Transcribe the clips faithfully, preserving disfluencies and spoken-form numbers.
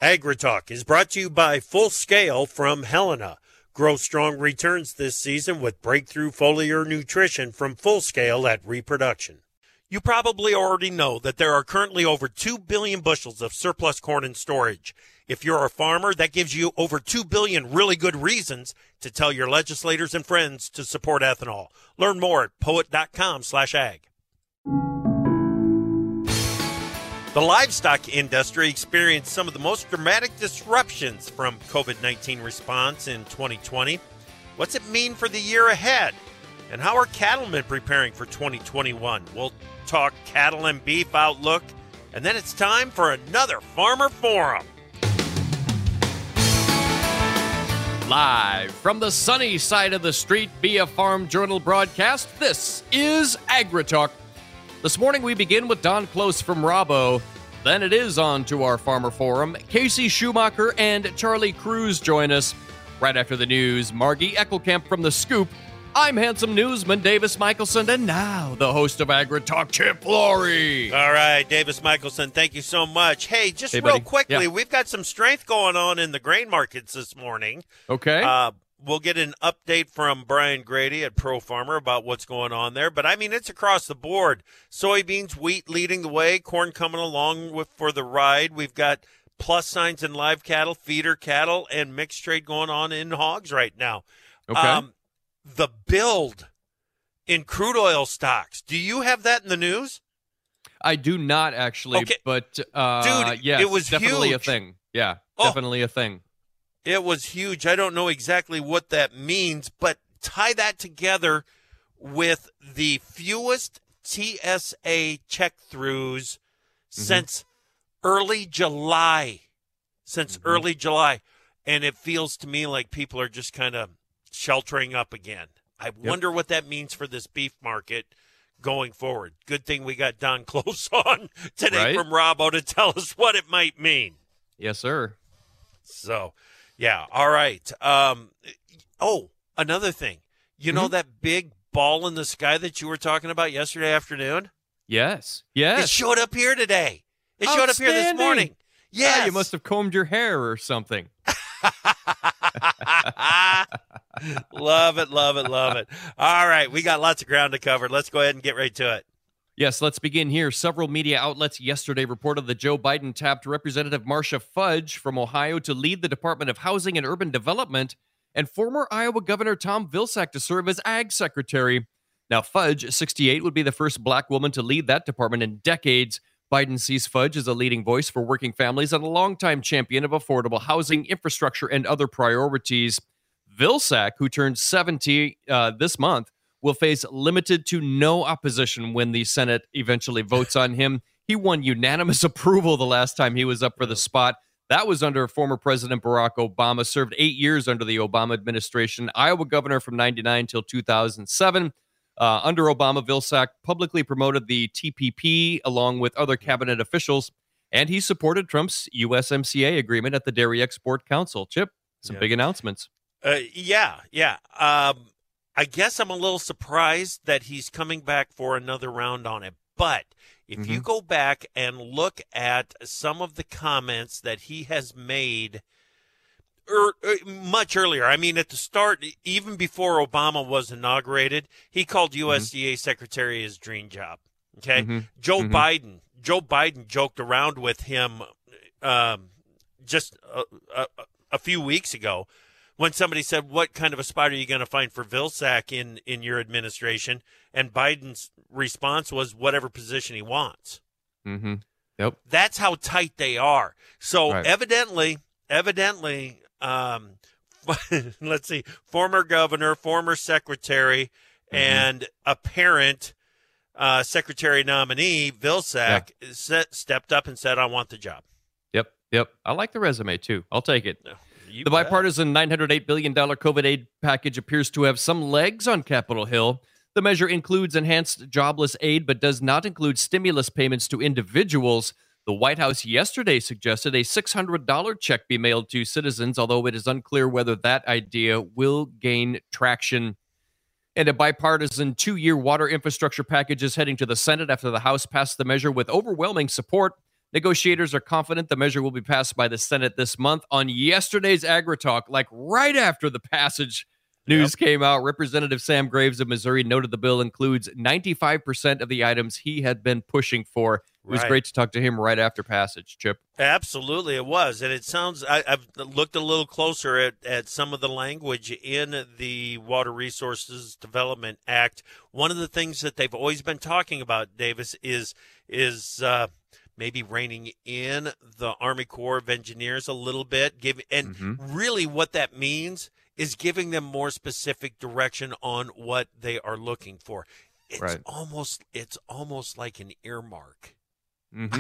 AgriTalk is brought to you by Full Scale from Helena. Grow strong returns this season with breakthrough foliar nutrition from Full Scale at Reproduction. You probably already know that there are currently over two billion bushels of surplus corn in storage. If you're a farmer, that gives you over two billion really good reasons to tell your legislators and friends to support ethanol. Learn more at poet.com slash ag. The livestock industry experienced some of the most dramatic disruptions from COVID nineteen response in twenty twenty. What's it mean for the year ahead? And how are cattlemen preparing for twenty twenty-one? We'll talk cattle and beef outlook, and then it's time for another Farmer Forum. Live from the sunny side of the street via Farm Journal broadcast, this is AgriTalk. This morning we begin with Don Close from Rabo. Then it is on to our Farmer Forum. Casey Schumacher and Charlie Cruz join us. Right after the news, Margie Eckelkamp from The Scoop. I'm handsome newsman Davis Michelson, and now the host of AgriTalk, Chip Laurie. All right, Davis Michelson, thank you so much. Hey, just hey, real buddy. quickly, yeah. we've got some strength going on in the grain markets this morning. Okay. Uh, we'll get an update from Brian Grady at Pro Farmer about what's going on there. But, I mean, it's across the board. Soybeans, wheat leading the way, corn coming along with for the ride. We've got plus signs in live cattle, feeder cattle, and mixed trade going on in hogs right now. Okay. Um, the build in crude oil stocks. Do you have that in the news? I do not, actually, okay. but uh, Dude, yes, it was definitely huge. a thing. Yeah, Oh. definitely a thing. It was huge. I don't know exactly what that means, but tie that together with the fewest T S A check-throughs mm-hmm. since early July. Since mm-hmm. early July. And it feels to me like people are just kind of sheltering up again. I yep. wonder what that means for this beef market going forward. Good thing we got Don Close on today right? from Rabo to tell us what it might mean. Yes, sir. So, yeah, all right. Um, oh, another thing. You mm-hmm. know that big ball in the sky that you were talking about yesterday afternoon? Yes, yes. It showed up here today. It showed up here this morning. Yes. Ah, you must have combed your hair or something. Love it, love it, love it. All right, we got lots of ground to cover. Let's go ahead and get right to it. Yes, let's begin here. Several media outlets yesterday reported that Joe Biden tapped Representative Marcia Fudge from Ohio to lead the Department of Housing and Urban Development and former Iowa Governor Tom Vilsack to serve as Ag Secretary. Now, Fudge, sixty-eight, would be the first black woman to lead that department in decades. Biden sees Fudge as a leading voice for working families and a longtime champion of affordable housing, infrastructure, and other priorities. Vilsack, who turned seventy uh, this month, will face limited to no opposition when the Senate eventually votes on him. He won unanimous approval the last time he was up for the spot. That was under former President Barack Obama, served eight years under the Obama administration, Iowa governor from ninety-nine till two thousand seven. Uh, under Obama, Vilsack publicly promoted the T P P along with other cabinet officials, and he supported Trump's U S M C A agreement at the Dairy Export Council. Chip, some yeah. big announcements. Uh, yeah, yeah. Um, I guess I'm a little surprised that he's coming back for another round on it. But if mm-hmm. you go back and look at some of the comments that he has made er, er, much earlier, I mean, at the start, even before Obama was inaugurated, he called U S D A mm-hmm. secretary his dream job. Okay, mm-hmm. Joe mm-hmm. Biden, Joe Biden joked around with him um, just a, a, a few weeks ago. When somebody said, what kind of a spot are you going to find for Vilsack in, in your administration? And Biden's response was whatever position he wants. Mm-hmm. Yep. That's how tight they are. So right. evidently, evidently, um, let's see, former governor, former secretary, mm-hmm. and apparent uh, secretary nominee, Vilsack, yeah. set, stepped up and said, I want the job. Yep, yep. I like the resume, too. I'll take it. No. You the bet. bipartisan nine hundred eight billion dollars COVID aid package appears to have some legs on Capitol Hill. The measure includes enhanced jobless aid, but does not include stimulus payments to individuals. The White House yesterday suggested a six hundred dollars check be mailed to citizens, although it is unclear whether that idea will gain traction. And a bipartisan two-year water infrastructure package is heading to the Senate after the House passed the measure with overwhelming support. Negotiators are confident the measure will be passed by the Senate this month. On yesterday's AgriTalk, like right after the passage news yep. came out, Representative Sam Graves of Missouri noted the bill includes ninety-five percent of the items he had been pushing for. It was right. great to talk to him right after passage, Chip. Absolutely, it was. And it sounds, I, I've looked a little closer at, at some of the language in the Water Resources Development Act. One of the things that they've always been talking about, Davis, is is uh, maybe reining in the Army Corps of Engineers a little bit. Give, and mm-hmm. really what that means is giving them more specific direction on what they are looking for. It's right. almost it's almost like an earmark. Mm-hmm.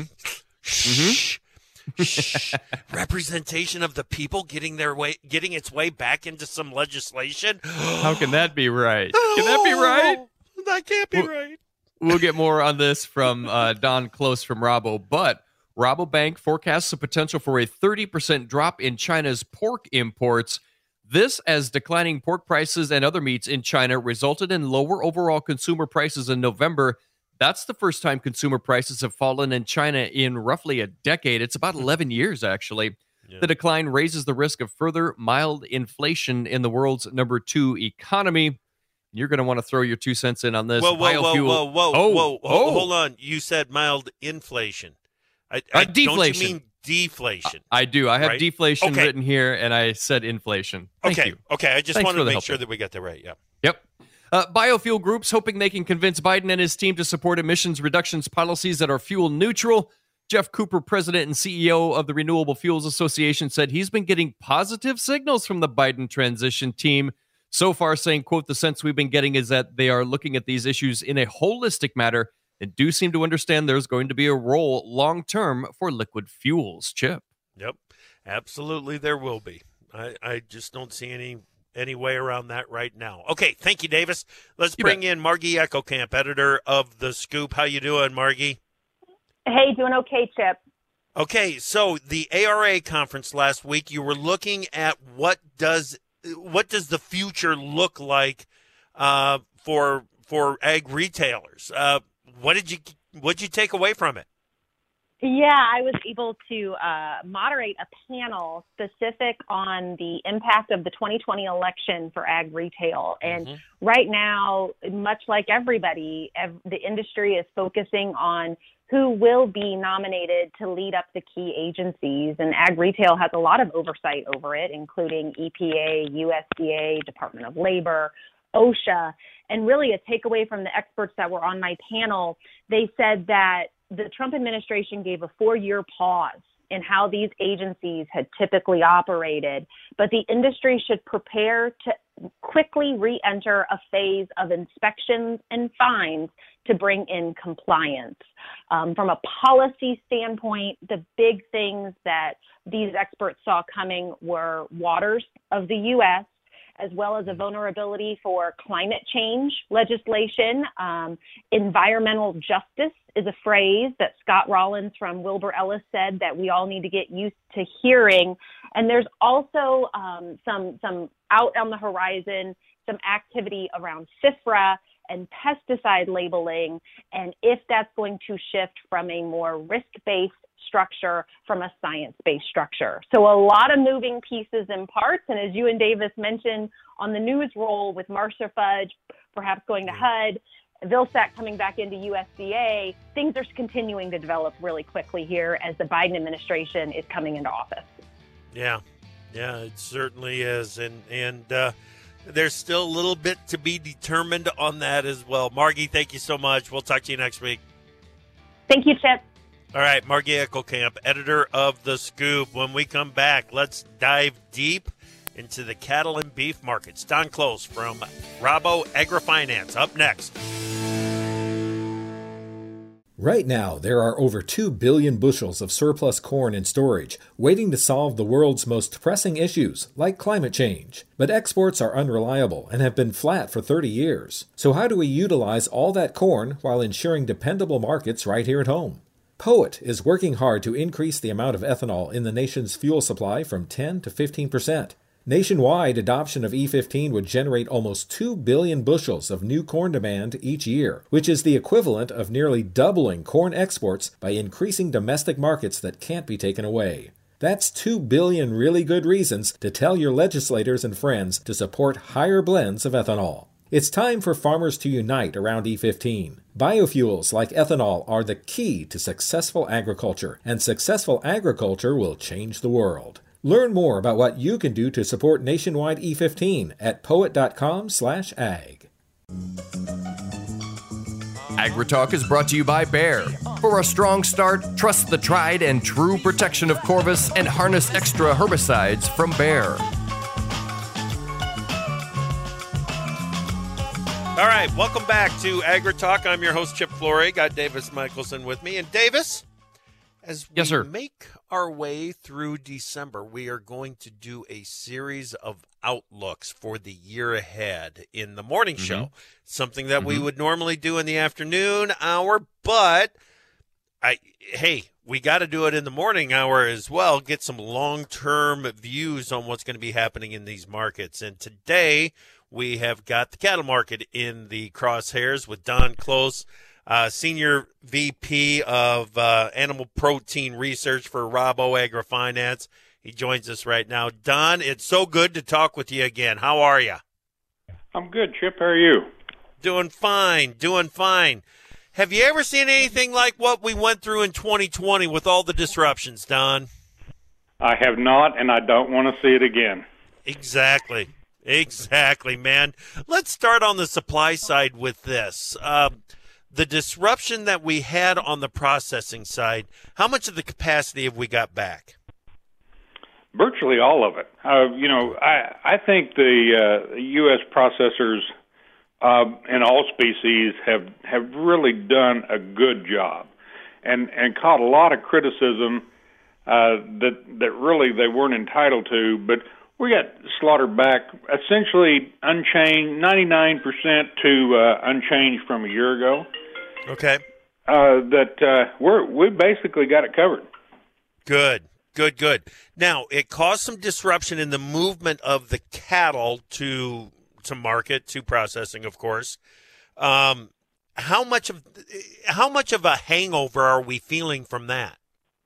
Shh. Shh. Representation of the people getting their way, getting its way back into some legislation. How can that be right? Can that be right? That can't be we'll, right. We'll get more on this from uh, Don Close from Rabo, but Rabobank forecasts the potential for a thirty percent drop in China's pork imports. This, as declining pork prices and other meats in China resulted in lower overall consumer prices in November. That's the first time consumer prices have fallen in China in roughly a decade. It's about eleven years, actually. Yeah. The decline raises the risk of further mild inflation in the world's number two economy. You're going to want to throw your two cents in on this. Whoa, whoa, Biofuel- whoa, whoa, whoa, oh, whoa, oh. Hold on. You said mild inflation. I, I, uh, deflation. Don't you mean deflation? I, I do. I have right? deflation okay. written here, and I said inflation. Thank okay. you. Okay. I just Thanks wanted to make help sure there. that we got that right. Yeah. Yep. Uh, biofuel groups hoping they can convince Biden and his team to support emissions reductions policies that are fuel neutral. Jeff Cooper, president and C E O of the Renewable Fuels Association, said he's been getting positive signals from the Biden transition team. So far saying, quote, the sense we've been getting is that they are looking at these issues in a holistic manner and do seem to understand there's going to be a role long-term for liquid fuels. Chip. Yep, absolutely there will be. I, I just don't see any any way around that right now. Okay, thank you, Davis. Let's You bring bet. in Margie Eckelkamp, editor of The Scoop. How you doing, Margie? Hey, doing okay, Chip. Okay, so the A R A conference last week, you were looking at what does what does the future look like uh, for for ag retailers. Uh, what did you what did you take away from it? Yeah, I was able to uh, moderate a panel specific on the impact of the twenty twenty election for ag retail. And mm-hmm. right now, much like everybody, ev- the industry is focusing on who will be nominated to lead up the key agencies. And ag retail has a lot of oversight over it, including E P A, U S D A, Department of Labor, OSHA. And really a takeaway from the experts that were on my panel, they said that the Trump administration gave a four-year pause in how these agencies had typically operated, but the industry should prepare to quickly re-enter a phase of inspections and fines to bring in compliance. Um, from a policy standpoint, the big things that these experts saw coming were waters of the U S, as well as a vulnerability for climate change legislation. Um, environmental justice is a phrase that Scott Rollins from Wilbur Ellis said that we all need to get used to hearing. And there's also um, some, some out on the horizon, some activity around FIFRA and pesticide labeling, and if that's going to shift from a more risk-based structure from a science-based structure. So a lot of moving pieces and parts. And as you and Davis mentioned on the news roll with Marcia Fudge, perhaps going to H U D, Vilsack coming back into U S D A, things are continuing to develop really quickly here as the Biden administration is coming into office. Yeah, yeah, it certainly is. And, and uh, there's still a little bit to be determined on that as well. Margie, thank you so much. We'll talk to you next week. Thank you, Chip. All right, Margie Eckelkamp, editor of The Scoop. When we come back, let's dive deep into the cattle and beef markets. Don Close from Rabo AgriFinance up next. Right now, there are over two billion bushels of surplus corn in storage, waiting to solve the world's most pressing issues, like climate change. But exports are unreliable and have been flat for thirty years. So how do we utilize all that corn while ensuring dependable markets right here at home? POET is working hard to increase the amount of ethanol in the nation's fuel supply from ten to fifteen percent. Nationwide, adoption of E fifteen would generate almost two billion bushels of new corn demand each year, which is the equivalent of nearly doubling corn exports by increasing domestic markets that can't be taken away. That's two billion really good reasons to tell your legislators and friends to support higher blends of ethanol. It's time for farmers to unite around E fifteen. Biofuels like ethanol are the key to successful agriculture, and successful agriculture will change the world. Learn more about what you can do to support nationwide E fifteen at poet.com slash ag. AgriTalk is brought to you by Bayer. For a strong start, trust the tried and true protection of Corvus and harness extra herbicides from Bayer. All right, welcome back to AgriTalk. I'm your host, Chip Flory. Got Davis Michelson with me. And Davis, as we yes, sir. make our way through December, we are going to do a series of outlooks for the year ahead in the morning show. Mm-hmm. Something that mm-hmm. we would normally do in the afternoon hour, but I hey, we got to do it in the morning hour as well. Get some long-term views on what's going to be happening in these markets. And today we have got the cattle market in the crosshairs with Don Close, uh, Senior V P of uh, Animal Protein Research for Rabo AgriFinance. He joins us right now. Don, it's so good to talk with you again. How are you? I'm good, Chip. How are you? Doing fine, doing fine. Have you ever seen anything like what we went through in twenty twenty with all the disruptions, Don? I have not, and I don't want to see it again. Exactly. Exactly, man. Let's start on the supply side with this. Uh, the disruption that we had on the processing side, how much of the capacity have we got back? Virtually all of it. Uh, you know, I, I think the uh, U S processors uh, in all species have, have really done a good job and, and caught a lot of criticism uh, that, that really they weren't entitled to, but we got slaughtered back essentially unchanged, ninety-nine percent to uh, unchanged from a year ago. Okay. Uh, that uh, we're we basically got it covered. Good, good, good. Now, it caused some disruption in the movement of the cattle to to market, to processing, of course. Um, how much of how much of a hangover are we feeling from that?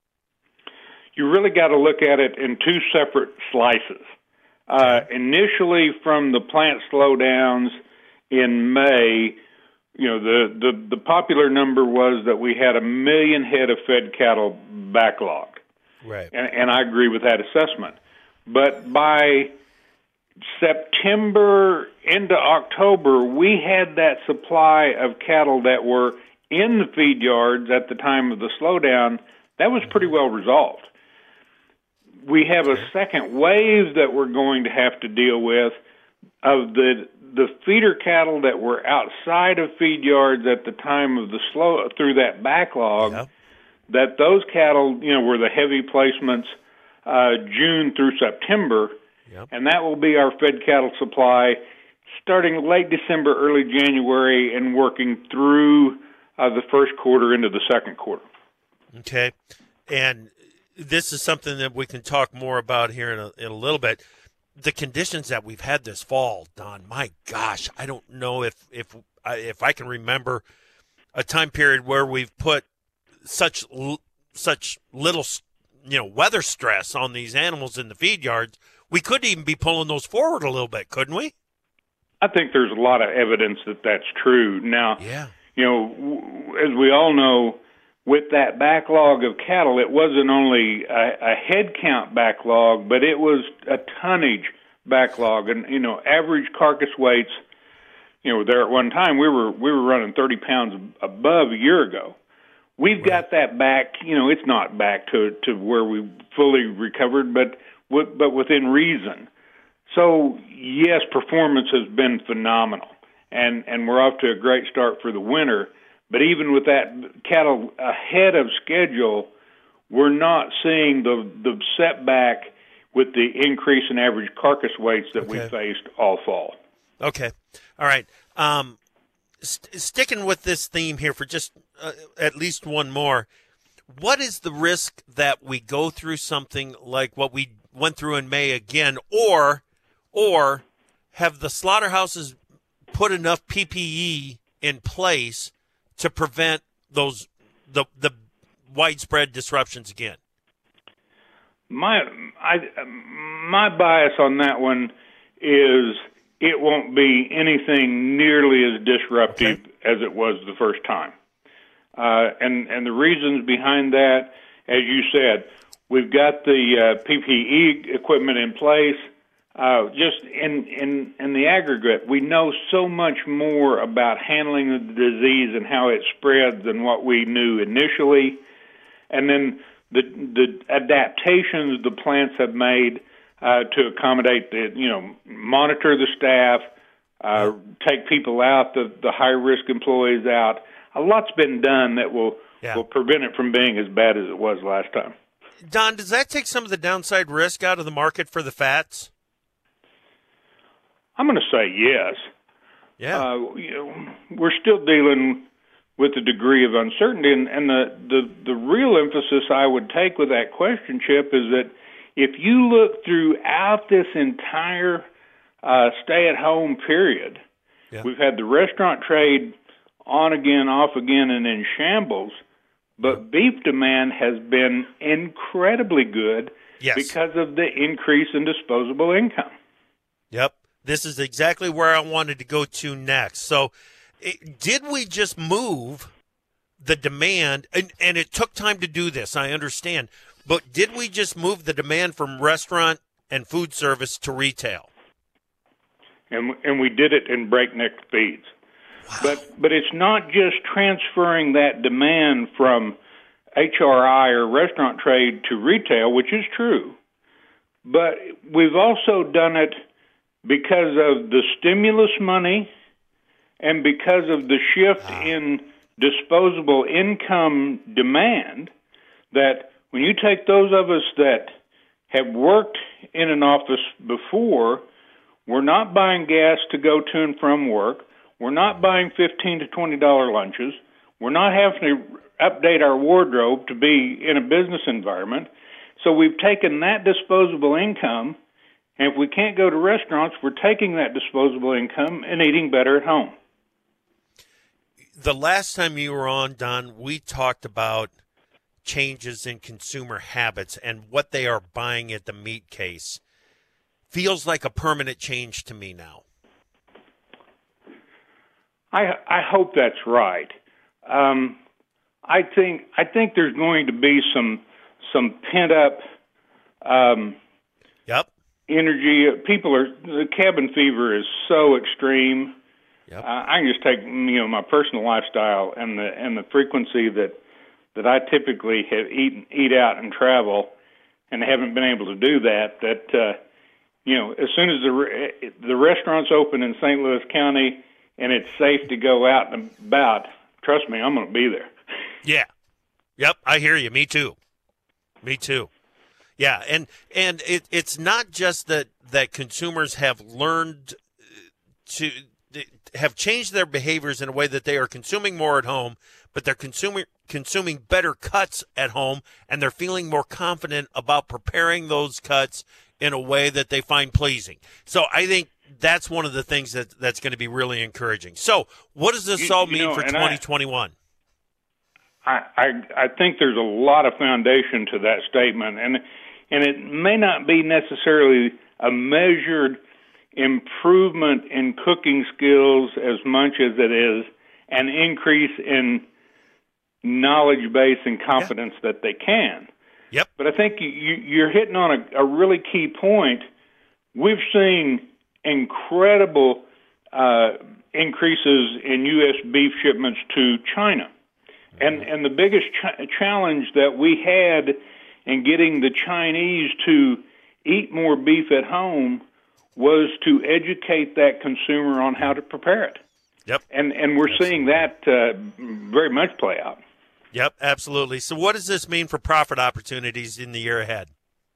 You really got to look at it in two separate slices. Uh, initially, from the plant slowdowns in May, you know, the, the, the popular number was that we had a million head of fed cattle backlog. Right. And, and I agree with that assessment. But by September into October, we had that supply of cattle that were in the feed yards at the time of the slowdown. That was pretty well resolved. We have a second wave that we're going to have to deal with of the the feeder cattle that were outside of feed yards at the time of the slow through that backlog. Yep. That those cattle, you know, were the heavy placements uh, June through September, yep. And that will be our fed cattle supply starting late December, early January, and working through uh, the first quarter into the second quarter. Okay, and this is something that we can talk more about here in a, in a little bit. The conditions that we've had this fall, Don, my gosh, I don't know if if if I can remember a time period where we've put such such little, you know, weather stress on these animals in the feed yards. We could even be pulling those forward a little bit, couldn't we? I think there's a lot of evidence that that's true. Now, yeah. you know, as we all know, with that backlog of cattle, it wasn't only a, a head count backlog, but it was a tonnage backlog. And, you know, average carcass weights, you know, there at one time, we were we were running thirty pounds above a year ago. We've right. got that back, you know, it's not back to, to where we fully recovered, but but within reason. So, yes, performance has been phenomenal, and, and we're off to a great start for the winter. But even with that cattle ahead of schedule, we're not seeing the the setback with the increase in average carcass weights that okay. we faced all fall. Okay. All right. Um, st- sticking with this theme here for just uh, at least one more, what is the risk that we go through something like what we went through in May again, or or have the slaughterhouses put enough P P E in place to prevent those the the widespread disruptions again? My I, my bias on that one is it won't be anything nearly as disruptive okay. as it was the first time. Uh, and, and the reasons behind that, as you said, we've got the uh, P P E equipment in place. Uh, just in, in, in the aggregate, we know so much more about handling the disease and how it spreads than what we knew initially. And then the, the adaptations the plants have made uh, to accommodate the, you know, monitor the staff, uh, take people out, the, the high-risk employees out. A lot's been done that will, yeah. will prevent it from being as bad as it was last time. Don, does that take some of the downside risk out of the market for the fats? I'm going to say yes. Yeah. Uh, you know, we're still dealing with a degree of uncertainty, and, and the, the, the real emphasis I would take with that question, Chip, is that if you look throughout this entire uh, stay-at-home period, yeah. we've had the restaurant trade on again, off again, and in shambles, but beef demand has been incredibly good yes. because of the increase in disposable income. Yep. This is exactly where I wanted to go to next. So it, did we just move the demand, and, and it took time to do this, I understand, but did we just move the demand from restaurant and food service to retail? And, and we did it in breakneck speeds. Wow. But but it's not just transferring that demand from H R I or restaurant trade to retail, which is true, but we've also done it because of the stimulus money and because of the shift wow. in disposable income demand, that when you take those of us that have worked in an office before, we're not buying gas to go to and from work, we're not buying fifteen to twenty dollars lunches, we're not having to update our wardrobe to be in a business environment, so we've taken that disposable income. And if we can't go to restaurants, we're taking that disposable income and eating better at home. The last time you were on, Don, we talked about changes in consumer habits and what they are buying at the meat case. Feels like a permanent change to me now. I I hope that's right. Um, I think I think there's going to be some some pent up. Um, yep. Energy. People are, the cabin fever is so extreme. Yep. Uh, I can just take, you know, my personal lifestyle and the and the frequency that that I typically have eaten, eat out and travel, and haven't been able to do that. That uh, you know, as soon as the the restaurants open in Saint Louis County and it's safe to go out and about, trust me, I'm going to be there. Yeah. Yep. I hear you. Me too. Me too. Yeah, and and it, it's not just that, that consumers have learned to have changed their behaviors in a way that they are consuming more at home, but they're consuming consuming better cuts at home, and they're feeling more confident about preparing those cuts in a way that they find pleasing. So I think that's one of the things that that's going to be really encouraging. So what does this you, all you mean know, for twenty twenty-one? I, I I think there's a lot of foundation to that statement, and and it may not be necessarily a measured improvement in cooking skills as much as it is an increase in knowledge base and confidence yeah. that they can. Yep. But I think you, you're hitting on a, a really key point. We've seen incredible uh, increases in U S beef shipments to China. And and the biggest ch- challenge that we had in getting the Chinese to eat more beef at home was to educate that consumer on how to prepare it. Yep. And and we're absolutely. seeing that uh, very much play out. Yep, absolutely. So what does this mean for profit opportunities in the year ahead?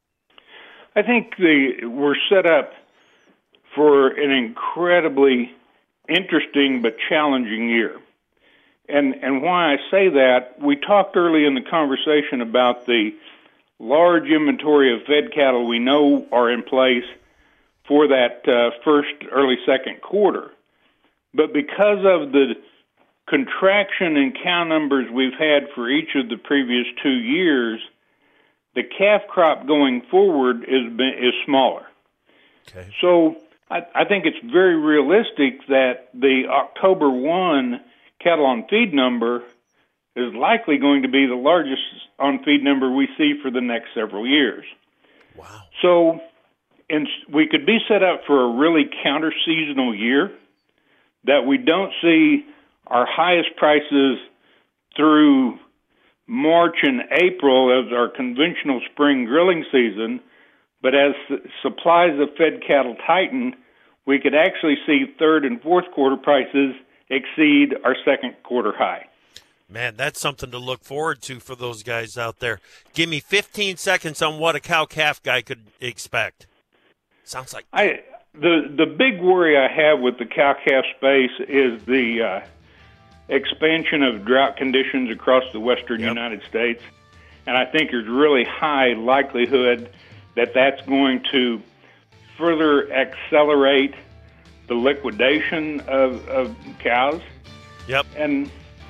I think the we're set up for an incredibly interesting but challenging year. And and why I say that, we talked early in the conversation about the large inventory of fed cattle we know are in place for that uh, first, early second quarter. But because of the contraction in cow numbers we've had for each of the previous two years, the calf crop going forward is is smaller. Okay. So I, I think it's very realistic that the October first cattle on feed number is likely going to be the largest on feed number we see for the next several years. Wow. So and we could be set up for a really counter-seasonal year, that we don't see our highest prices through March and April as our conventional spring grilling season, but as supplies of fed cattle tighten, we could actually see third and fourth quarter prices exceed our second quarter high. Man, that's something to look forward to for those guys out there. Give me fifteen seconds on what a cow-calf guy could expect. Sounds like I the the big worry I have with the cow-calf space is the uh, expansion of drought conditions across the western Yep. United States, and I think there's really high likelihood that that's going to further accelerate the liquidation of, of cows. Yep. And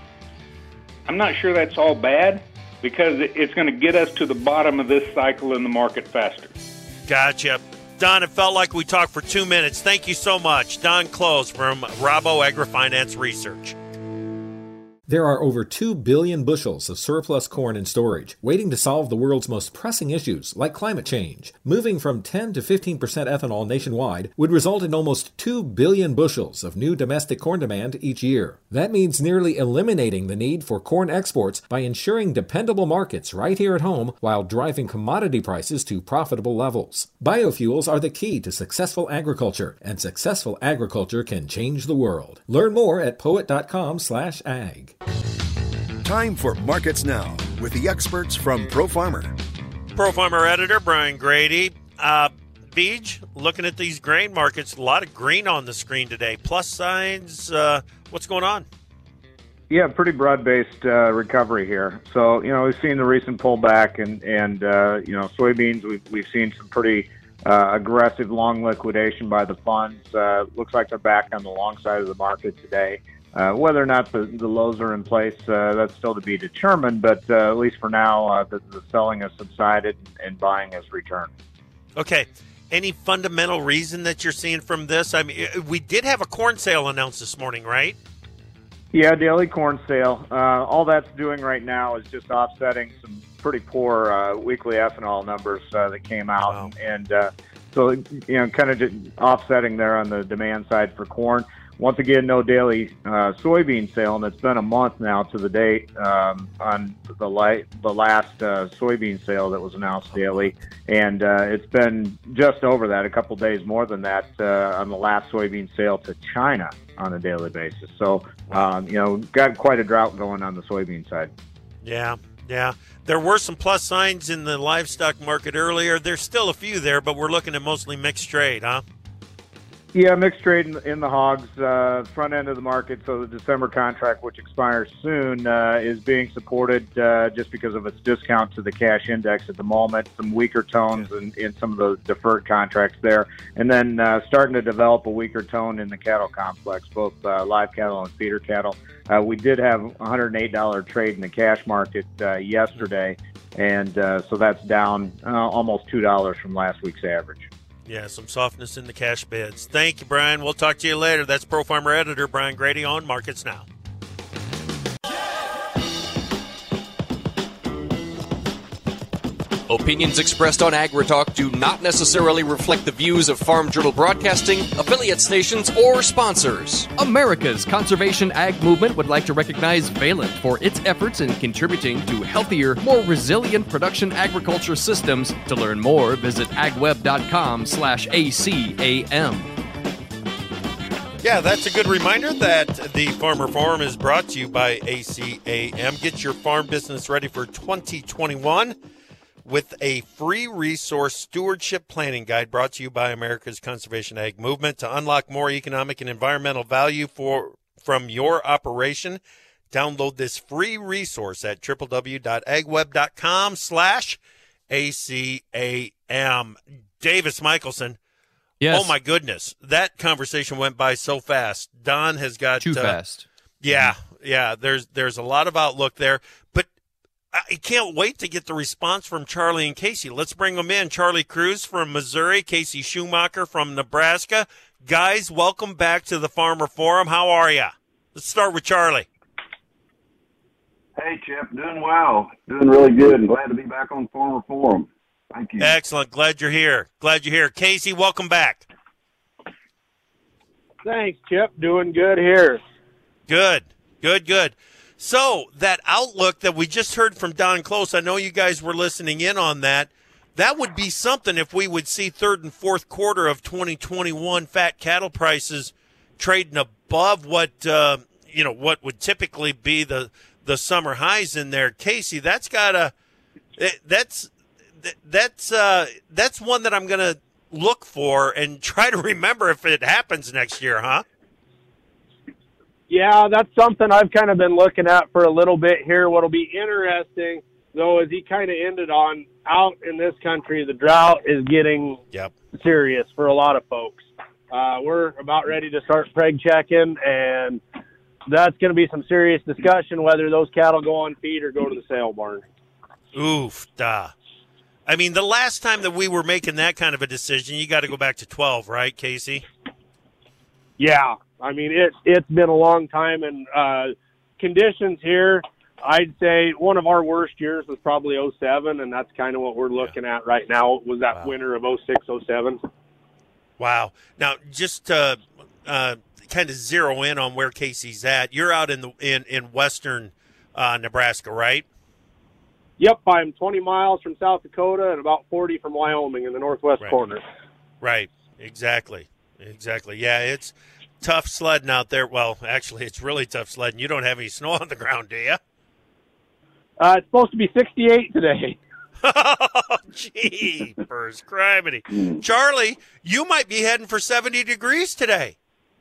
I'm not sure that's all bad, because it's going to get us to the bottom of this cycle in the market faster. Gotcha. Don, it felt like we talked for two minutes. Thank you so much. Don Close from Rabo AgriFinance Research. There are over two billion bushels of surplus corn in storage, waiting to solve the world's most pressing issues, like climate change. Moving from ten to fifteen percent ethanol nationwide would result in almost two billion bushels of new domestic corn demand each year. That means nearly eliminating the need for corn exports by ensuring dependable markets right here at home while driving commodity prices to profitable levels. Biofuels are the key to successful agriculture, and successful agriculture can change the world. Learn more at poet dot com slash ag. Time for Markets Now with the experts from Pro Farmer. Pro Farmer editor Brian Grady. Uh, Beej, looking at these grain markets, a lot of green on the screen today. Plus signs. Uh, what's going on? Yeah, pretty broad-based uh, recovery here. So, you know, we've seen the recent pullback, and, and uh, you know, soybeans, we've, we've seen some pretty uh, aggressive long liquidation by the funds. Uh, looks like they're back on the long side of the market today. Uh, whether or not the, the lows are in place, uh, that's still to be determined, but uh, at least for now, uh, the, the selling has subsided and buying has returned. Okay. Any fundamental reason that you're seeing from this? I mean, we did have a corn sale announced this morning, right? Yeah, daily corn sale. Uh, all that's doing right now is just offsetting some pretty poor uh, weekly ethanol numbers uh, that came out. Wow. And uh, so, you know, kind of just offsetting there on the demand side for corn. Once again, no daily uh, soybean sale, and it's been a month now to the date um, on the, li- the last uh, soybean sale that was announced daily, and uh, it's been just over that, a couple days more than that uh, on the last soybean sale to China on a daily basis. So, um, you know, got quite a drought going on the soybean side. Yeah, yeah. There were some plus signs in the livestock market earlier. There's still a few there, but we're looking at mostly mixed trade, huh? Yeah, mixed trade in, in the hogs, uh, front end of the market. So the December contract, which expires soon, uh, is being supported uh, just because of its discount to the cash index at the moment. Some weaker tones in, in some of the deferred contracts there. And then uh, starting to develop a weaker tone in the cattle complex, both uh, live cattle and feeder cattle. Uh, we did have a one hundred eight dollars trade in the cash market uh, yesterday, and uh, so that's down uh, almost two dollars from last week's average. Yeah, some softness in the cash bids. Thank you, Brian. We'll talk to you later. That's Pro Farmer editor Brian Grady on Markets Now. Opinions expressed on AgriTalk do not necessarily reflect the views of Farm Journal Broadcasting, affiliate stations, or sponsors. America's conservation ag movement would like to recognize Valent for its efforts in contributing to healthier, more resilient production agriculture systems. To learn more, visit agweb.com slash ACAM. Yeah, that's a good reminder that the Farmer Forum is brought to you by A C A M. Get your farm business ready for twenty twenty-one. With a free resource stewardship planning guide brought to you by America's Conservation Ag Movement. To unlock more economic and environmental value for from your operation, download this free resource at www.agweb.com slash ACAM. Davis Michelson, Yes. Oh, my goodness. That conversation went by so fast. Don has got Too uh, fast. Yeah, yeah. There's there's a lot of outlook there, but I can't wait to get the response from Charlie and Casey. Let's bring them in. Charlie Cruz from Missouri, Casey Schumacher from Nebraska. Guys, welcome back to the Farmer Forum. How are you? Let's start with Charlie. Hey, Chip. Doing well. Doing really good and glad to be back on Farmer Forum. Thank you. Excellent. Glad you're here. Glad you're here. Casey, welcome back. Thanks, Chip. Doing good here. Good, good, good. So that outlook that we just heard from Don Close, I know you guys were listening in on that. That would be something if we would see third and fourth quarter of twenty twenty-one fat cattle prices trading above what uh, you know what would typically be the the summer highs in there. Casey, that's got a that's that's uh, that's one that I'm going to look for and try to remember if it happens next year, huh? Yeah, that's something I've kind of been looking at for a little bit here. What'll be interesting, though, is he kind of ended on out in this country, the drought is getting yep. serious for a lot of folks. Uh, we're about ready to start preg checking, and that's going to be some serious discussion whether those cattle go on feed or go to the sale barn. Oof, duh. I mean, the last time that we were making that kind of a decision, you got to go back to twelve, right, Casey? Yeah. I mean, it, it's been a long time, and uh, conditions here, I'd say one of our worst years was probably oh seven, and that's kind of what we're looking yeah. at right now, was that wow. winter of oh six, oh seven. Wow. Now, just to uh, kind of zero in on where Casey's at, you're out in the in, in western uh, Nebraska, right? Yep, I'm twenty miles from South Dakota and about forty from Wyoming in the northwest right. corner. Right, exactly, exactly. Yeah, it's tough sledding out there. Well, actually, it's really tough sledding. You don't have any snow on the ground, do you? Uh, it's supposed to be sixty-eight today. Oh, jeepers, criminy. Charlie, you might be heading for seventy degrees today.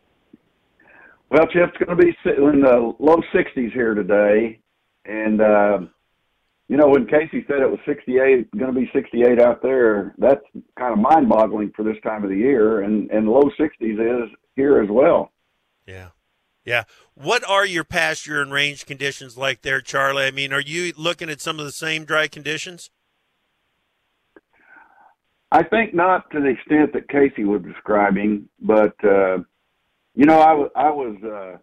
Well, Chip, it's going to be in the low sixties here today. And, uh, you know, when Casey said it was sixty-eight, going to be sixty-eight out there, that's kind of mind-boggling for this time of the year. And, and low sixties is here as well. Yeah. Yeah. What are your pasture and range conditions like there, Charlie? I mean, are you looking at some of the same dry conditions? I think not to the extent that Casey was describing, but, uh, you know, I, w- I was uh,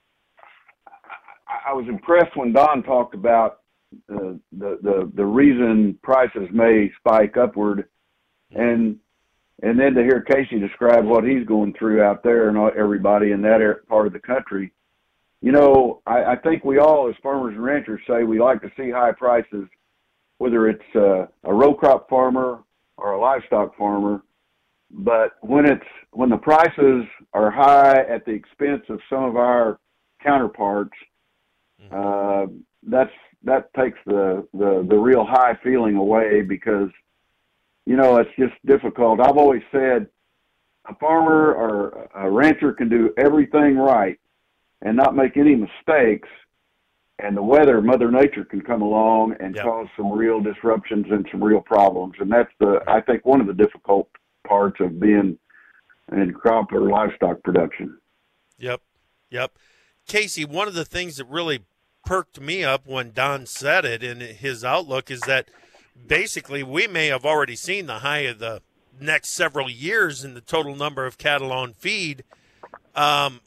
I was impressed when Don talked about uh, the, the, the reason prices may spike upward, and And then to hear Casey describe what he's going through out there and everybody in that part of the country, you know, I, I think we all as farmers and ranchers say we like to see high prices, whether it's uh, a row crop farmer or a livestock farmer. But when it's when the prices are high at the expense of some of our counterparts, uh, that's that takes the, the, the real high feeling away, because you know, it's just difficult. I've always said a farmer or a rancher can do everything right and not make any mistakes, and the weather, Mother Nature, can come along and yep. cause some real disruptions and some real problems. And that's, the I think, one of the difficult parts of being in crop or livestock production. Yep, yep. Casey, one of the things that really perked me up when Don said it in his outlook is that basically we may have already seen the high of the next several years in the total number of cattle on feed. Um,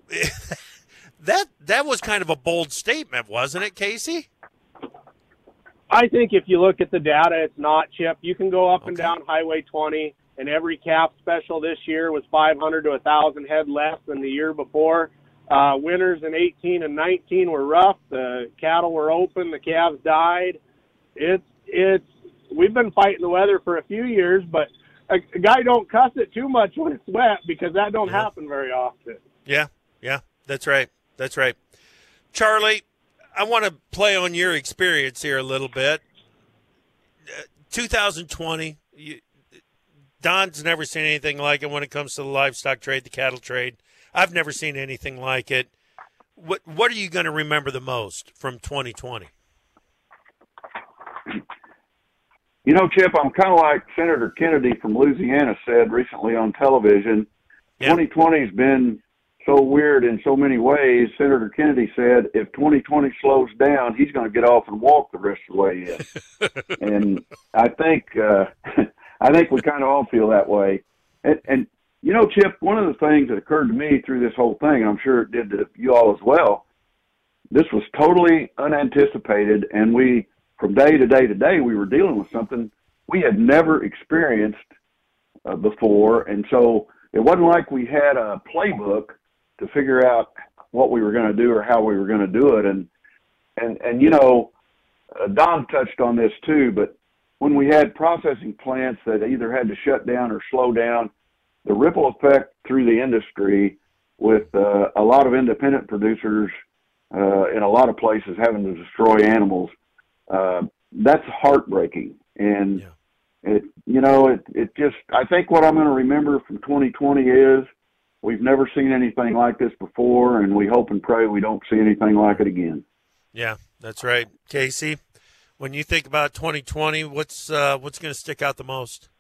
that that was kind of a bold statement, wasn't it, Casey? I think if you look at the data, it's not, Chip. You can go up okay. and down Highway twenty, and every calf special this year was five hundred to one thousand head less than the year before. Uh, winters in eighteen and nineteen were rough. The cattle were open. The calves died. It's It's we've been fighting the weather for a few years, but a, a guy don't cuss it too much when it's wet, because that don't yeah. happen very often. Yeah, yeah, that's right. That's right. Charlie, I want to play on your experience here a little bit. Uh, two thousand twenty, you, Don's never seen anything like it when it comes to the livestock trade, the cattle trade. I've never seen anything like it. What What are you going to remember the most from twenty twenty? You know, Chip, I'm kind of like Senator Kennedy from Louisiana said recently on television. Yep. twenty twenty's been so weird in so many ways. Senator Kennedy said if twenty twenty slows down, he's going to get off and walk the rest of the way in. And I think uh, I think we kind of all feel that way. And, and, you know, Chip, one of the things that occurred to me through this whole thing, and I'm sure it did to you all as well, this was totally unanticipated, and we, from day to day to day, we were dealing with something we had never experienced uh, before. And so it wasn't like we had a playbook to figure out what we were going to do or how we were going to do it. And, and, and you know, uh, Don touched on this too, but when we had processing plants that either had to shut down or slow down, the ripple effect through the industry with uh, a lot of independent producers uh, in a lot of places having to destroy animals, uh, that's heartbreaking. And, yeah. it, you know, it, it just, I think what I'm going to remember from twenty twenty is we've never seen anything like this before, and we hope and pray we don't see anything like it again. Yeah, that's right. Casey, when you think about twenty twenty, what's uh, what's going to stick out the most?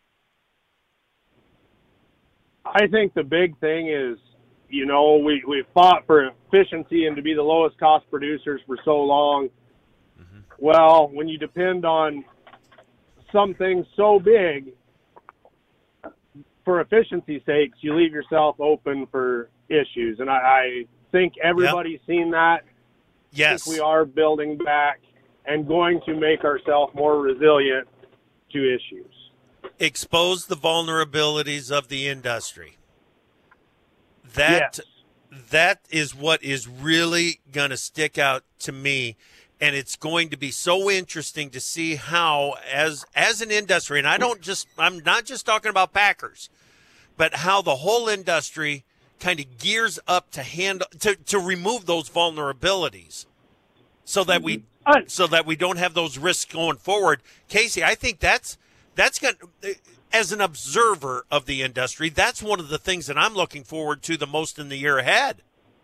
I think the big thing is, you know, we, we fought for efficiency and to be the lowest cost producers for so long. Mm-hmm. Well, when you depend on something so big, for efficiency's sakes, you leave yourself open for issues. And I, I think everybody's yep. seen that. Yes. I think we are building back and going to make ourselves more resilient to issues. Expose the vulnerabilities of the industry. That yes. that is what is really going to stick out to me, and it's going to be so interesting to see how, as as an industry, and I don't just I'm not just talking about Packers, but how the whole industry kind of gears up to handle to, to remove those vulnerabilities, so that we so that we don't have those risks going forward. Casey, I think that's that's going as an observer of the industry, that's one of the things that I'm looking forward to the most in the year ahead.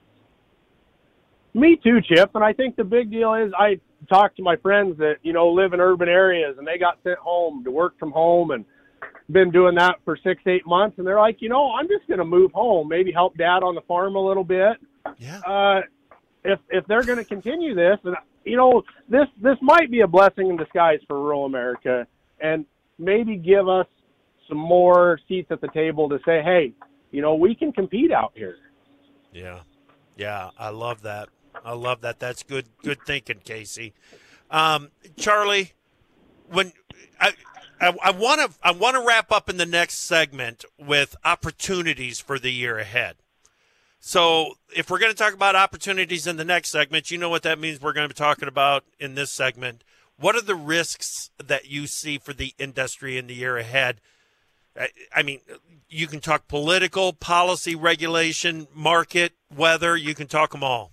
Me too, Chip. And I think the big deal is I talk to my friends that, you know, live in urban areas and they got sent home to work from home and been doing that for six, eight months. And they're like, you know, I'm just going to move home, maybe help dad on the farm a little bit. Yeah. Uh, if, if they're going to continue this, and, you know, this, this might be a blessing in disguise for rural America and maybe give us some more seats at the table to say, hey, you know, we can compete out here. Yeah. Yeah. I love that. I love that. That's good, good thinking, Casey. Um, Charlie, when I, I want to, I want to wrap up in the next segment with opportunities for the year ahead. So if we're going to talk about opportunities in the next segment, you know what that means. We're going to be talking about in this segment. What are the risks that you see for the industry in the year ahead? I mean, you can talk political, policy, regulation, market, weather. You can talk them all.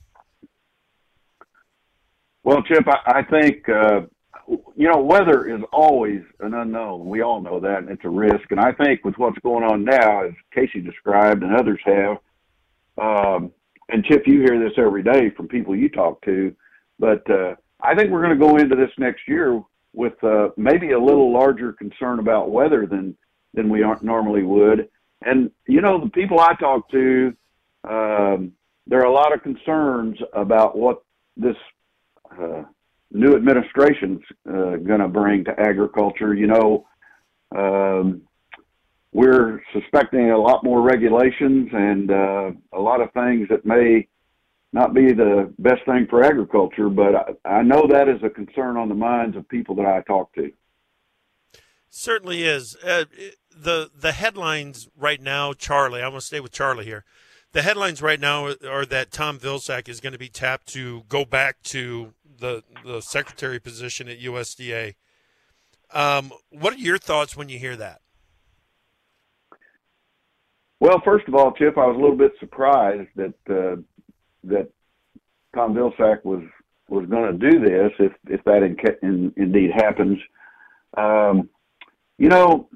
Well, Chip, I, I think, uh, you know, weather is always an unknown. We all know that, and it's a risk. And I think with what's going on now, as Casey described and others have, um, and Chip, you hear this every day from people you talk to, but uh, I think we're going to go into this next year with uh, maybe a little larger concern about weather than than we aren't normally would. And, you know, the people I talk to, um, there are a lot of concerns about what this uh, new administration's uh, going to bring to agriculture. You know, um, we're suspecting a lot more regulations and uh, a lot of things that may not be the best thing for agriculture, but I, I know that is a concern on the minds of people that I talk to. Certainly is. Uh, the the headlines right now, Charlie, I'm going to stay with Charlie here. The headlines right now are that Tom Vilsack is going to be tapped to go back to the, the secretary position at U S D A. Um, what are your thoughts when you hear that? Well, first of all, Chip, I was a little bit surprised that uh, that Tom Vilsack was, was going to do this if, if that in, in, indeed happens. Um, You know,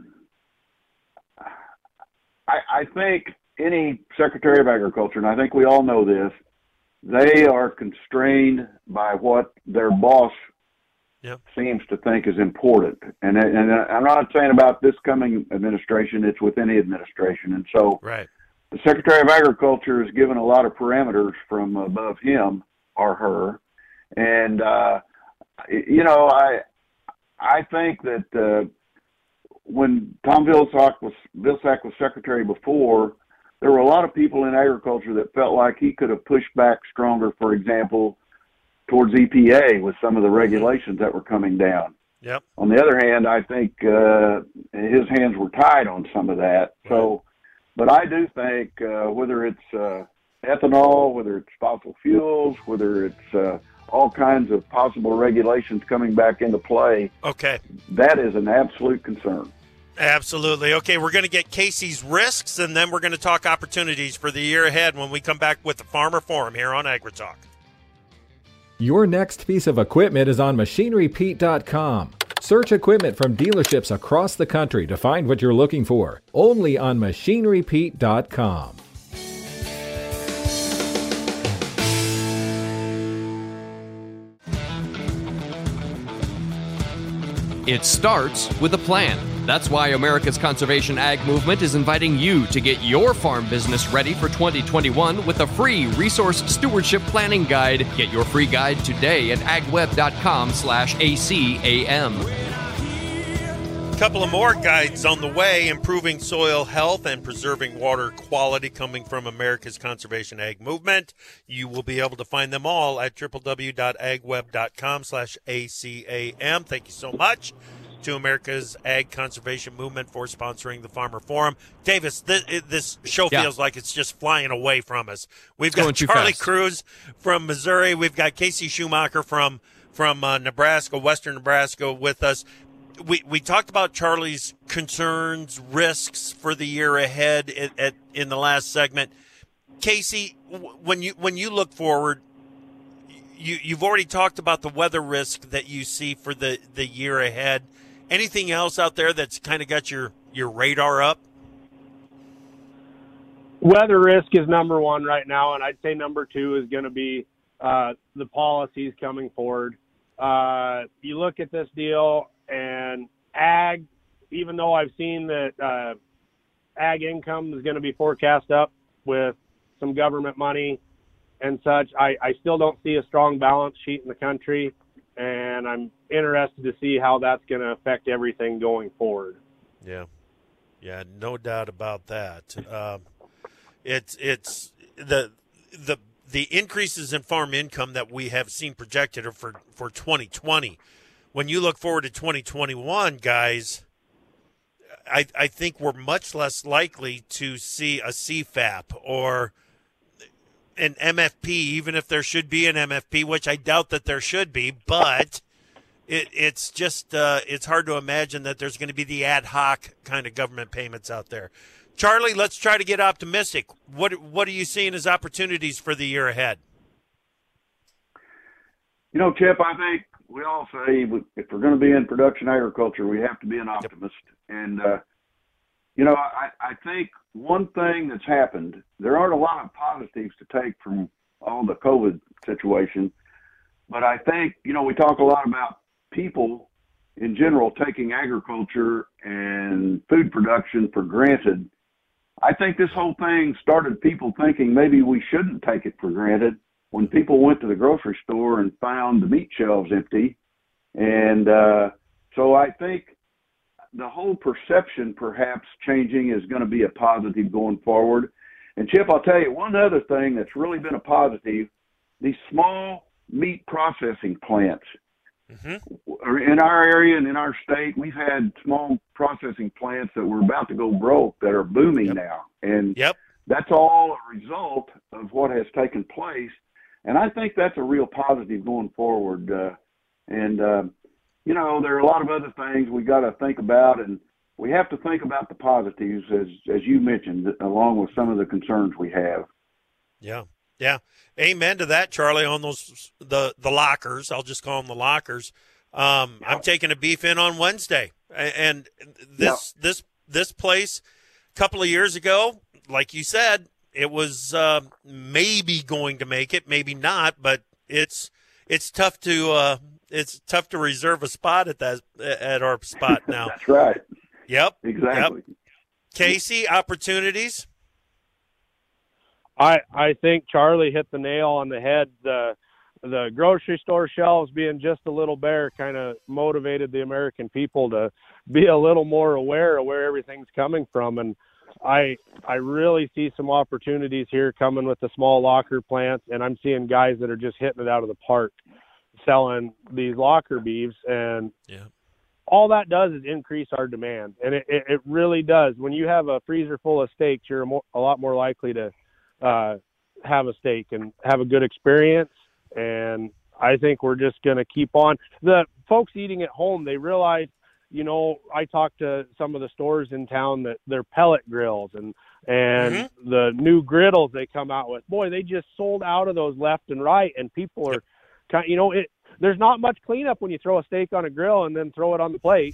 I, I think any Secretary of Agriculture, and I think we all know this, they are constrained by what their boss Yep. seems to think is important. And and I'm not saying about this coming administration; it's with any administration. And so, right. the Secretary of Agriculture is given a lot of parameters from above him or her, and uh, you know, I I think that uh, when Tom Vilsack was Vilsack was Secretary before, there were a lot of people in agriculture that felt like he could have pushed back stronger. For example, towards E P A with some of the regulations that were coming down. Yep. On the other hand, I think uh, his hands were tied on some of that. So, but I do think uh, whether it's uh, ethanol, whether it's fossil fuels, whether it's uh, all kinds of possible regulations coming back into play, okay, that is an absolute concern. Absolutely. Okay, we're going to get Casey's risks, and then we're going to talk opportunities for the year ahead when we come back with the Farmer Forum here on AgriTalk. Your next piece of equipment is on Machinery Pete dot com. Search equipment from dealerships across the country to find what you're looking for. Only on Machinery Pete dot com. It starts with a plan. That's why America's Conservation Ag Movement is inviting you to get your farm business ready for twenty twenty-one with a free resource stewardship planning guide. Get your free guide today at agweb dot com slash A C A M. Couple of more guides on the way: improving soil health and preserving water quality, coming from America's Conservation Ag Movement. You will be able to find them all at w w w dot agweb dot com slash A C A M. Thank you so much to America's Ag Conservation Movement for sponsoring the Farmer Forum. Davis, this, this show Yeah. feels like it's just flying away from us. We've It's going got too Charlie fast. Cruz from Missouri. We've got Casey Schumacher from from uh, Nebraska, Western Nebraska, with us. We we talked about Charlie's concerns, risks for the year ahead at, at, in the last segment. Casey, w- when you when you look forward, you you've already talked about the weather risk that you see for the, the year ahead. Anything else out there that's kind of got your, your radar up? Weather risk is number one right now, and I'd say number two is going to be uh, the policies coming forward. Uh, you look at this deal, and ag, even though I've seen that uh, ag income is going to be forecast up with some government money and such, I, I still don't see a strong balance sheet in the country, and I'm interested to see how that's going to affect everything going forward. Yeah, yeah, no doubt about that. Um, it's it's the the the increases in farm income that we have seen projected are for for twenty twenty. When you look forward to twenty twenty-one, guys, I I think we're much less likely to see a C FAP or an M F P, even if there should be an M F P, which I doubt that there should be, but it, it's just uh, it's hard to imagine that there's going to be the ad hoc kind of government payments out there. Charlie, let's try to get optimistic. What what are you seeing as opportunities for the year ahead? You know, Chip, I think we all say if we're going to be in production agriculture, we have to be an optimist. And, uh, you know, I, I think one thing that's happened, there aren't a lot of positives to take from all the COVID situation, but I think, you know, we talk a lot about people in general taking agriculture and food production for granted. I think this whole thing started people thinking maybe we shouldn't take it for granted when people went to the grocery store and found the meat shelves empty. And uh, so I think the whole perception perhaps changing is going to be a positive going forward. And Chip, I'll tell you one other thing that's really been a positive, these small meat processing plants. Mm-hmm. In our area and in our state, we've had small processing plants that were about to go broke that are booming Yep. now. And Yep. that's all a result of what has taken place. And I think that's a real positive going forward. Uh, and, uh, you know, there are a lot of other things we got to think about, and we have to think about the positives, as as you mentioned, along with some of the concerns we have. Yeah, yeah. Amen to that, Charlie, on those the, the lockers. I'll just call them the lockers. Um, Yep. I'm taking a beef in on Wednesday. And this yep. this this place, a couple of years ago, like you said, it was uh, maybe going to make it, maybe not, but it's it's tough to uh, it's tough to reserve a spot at that at our spot now. That's right. Yep. Exactly. Yep. Casey, opportunities? I I think Charlie hit the nail on the head. The the grocery store shelves being just a little bare kind of motivated the American people to be a little more aware of where everything's coming from. And I I really see some opportunities here coming with the small locker plants, and I'm seeing guys that are just hitting it out of the park selling these locker beeves. And yeah. all that does is increase our demand. And it, it, it really does. When you have a freezer full of steaks, you're a, more, a lot more likely to uh, have a steak and have a good experience. And I think we're just going to keep on. The folks eating at home, they realize, you know, I talked to some of the stores in town that they're pellet grills and, and mm-hmm. the new griddles they come out with. Boy, they just sold out of those left and right. And people are kind of, you know, it, there's not much cleanup when you throw a steak on a grill and then throw it on the plate.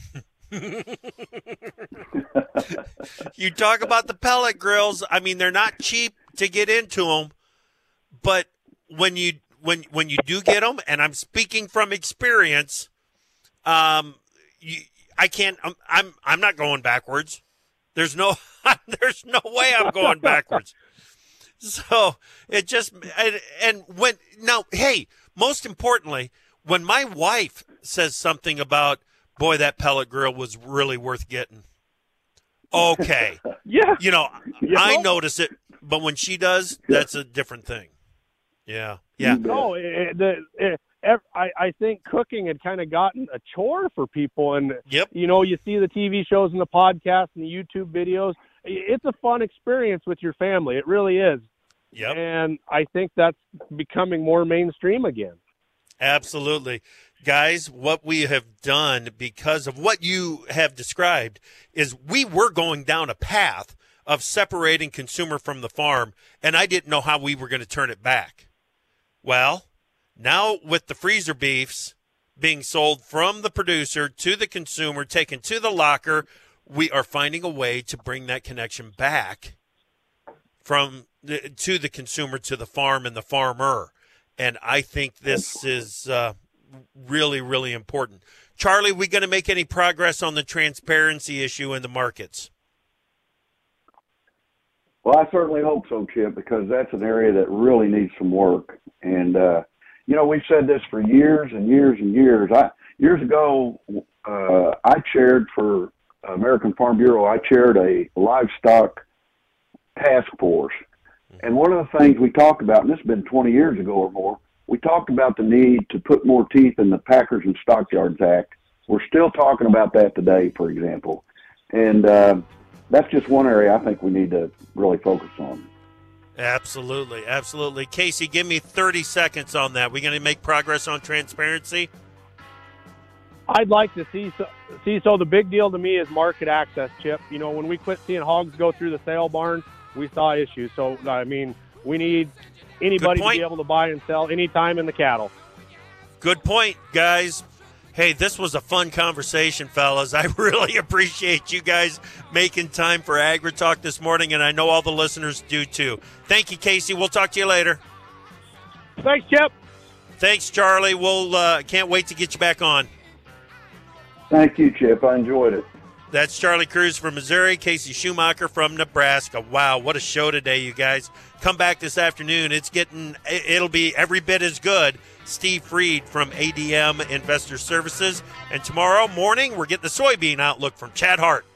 You talk about the pellet grills. I mean, they're not cheap to get into them, but when you when when you do get them, and I'm speaking from experience, um, you, I can't. I'm, I'm I'm not going backwards. There's no there's no way I'm going backwards. So it just and, and when now, hey, most importantly, when my wife says something about, boy, that pellet grill was really worth getting. Okay. Yeah. You know, you I know? notice it, but when she does, that's a different thing. Yeah. Yeah. No, it, the, it, I, I think cooking had kind of gotten a chore for people. And, yep. you know, you see the T V shows and the podcasts and the YouTube videos. It's a fun experience with your family. It really is. Yep. And I think that's becoming more mainstream again. Absolutely. Guys, what we have done because of what you have described is we were going down a path of separating consumer from the farm, and I didn't know how we were going to turn it back. Well, now with the freezer beefs being sold from the producer to the consumer, taken to the locker, we are finding a way to bring that connection back from the, to the consumer, to the farm and the farmer. And I think this is uh, really, really important. Charlie, we going to make any progress on the transparency issue in the markets? Well, I certainly hope so, Chip, because that's an area that really needs some work. And, uh, you know, we've said this for years and years and years. I Years ago, uh, I chaired for American Farm Bureau, I chaired a livestock task force. And one of the things we talked about, and this has been twenty years ago or more, we talked about the need to put more teeth in the Packers and Stockyards Act. We're still talking about that today, for example. And uh, that's just one area I think we need to really focus on. Absolutely, absolutely. Casey, give me thirty seconds on that. We going to make progress on transparency? I'd like to see so, see. So the big deal to me is market access, Chip. You know, when we quit seeing hogs go through the sale barn, we saw issues. So, I mean, we need anybody to be able to buy and sell anytime in the cattle. Good point, guys. Hey, this was a fun conversation, fellas. I really appreciate you guys making time for AgriTalk this morning, and I know all the listeners do too. Thank you, Casey. We'll talk to you later. Thanks, Chip. Thanks, Charlie. We'll uh, can't wait to get you back on. Thank you, Chip. I enjoyed it. That's Charlie Cruz from Missouri, Casey Schumacher from Nebraska. Wow, what a show today, you guys. Come back this afternoon. It's getting, it'll be every bit as good. Steve Freed from A D M Investor Services. And tomorrow morning, we're getting the soybean outlook from Chad Hart.